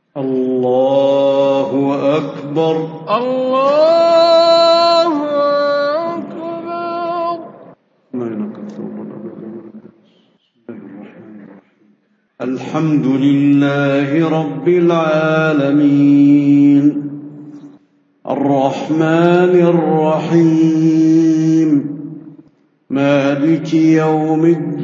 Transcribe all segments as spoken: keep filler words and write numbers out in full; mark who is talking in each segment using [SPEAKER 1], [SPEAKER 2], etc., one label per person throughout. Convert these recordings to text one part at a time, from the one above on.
[SPEAKER 1] الله أكبر.
[SPEAKER 2] الله أكبر.
[SPEAKER 1] الحمد لله رب العالمين الرحمن الرحيم مالك يوم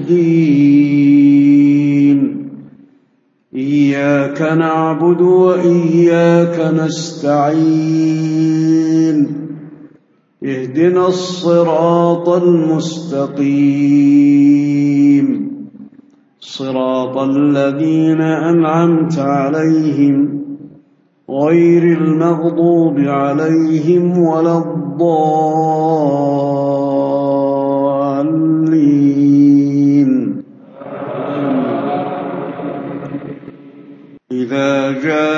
[SPEAKER 1] الدين إياك نعبد وإياك نستعين اهدنا الصراط المستقيم صراط الذين أنعمت عليهم غير المغضوب عليهم ولا الضالين. إذا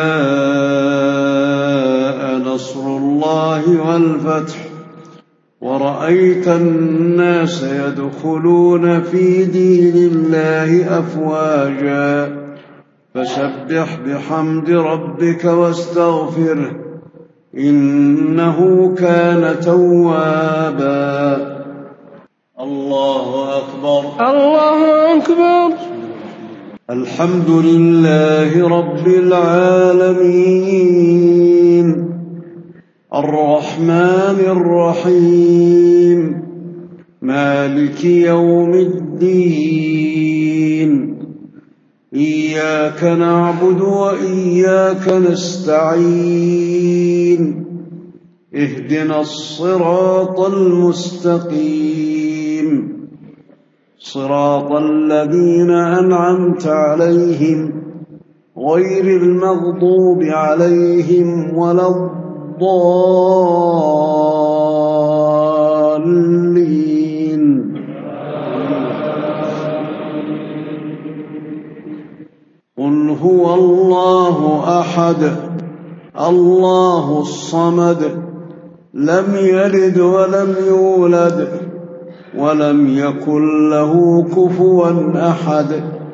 [SPEAKER 1] جاء نصر الله والفتح ورأيت الناس يدخلون في دين الله أفواجا فسبح بحمد ربك واستغفره إنه كان توابا. الله أكبر.
[SPEAKER 2] الله أكبر.
[SPEAKER 1] الحمد لله رب العالمين الرحمن الرحيم مالك يوم الدين إياك نعبد وإياك نستعين اهدنا الصراط المستقيم صراط الذين أنعمت عليهم غير المغضوب عليهم ولا الضالين. قل هو الله أحد الله الصمد لم يلد ولم يولد ولم يكن له كفوا أحد.